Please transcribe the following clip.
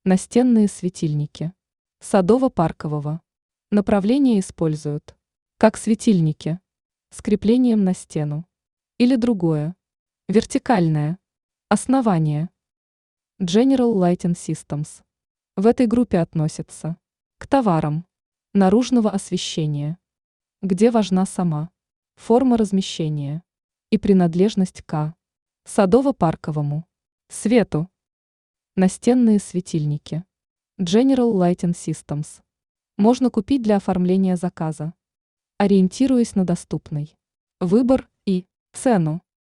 Настенные светильники. Садово-паркового. Направление используют как светильники с креплением на стену или другое. Вертикальное. Основание. General Lighting Systems. В этой группе относятся к товарам наружного освещения, где важна сама форма размещения и принадлежность к садово-парковому свету. Настенные светильники. General Lighting Systems. Можно купить для оформления заказа, ориентируясь на доступный выбор и цену.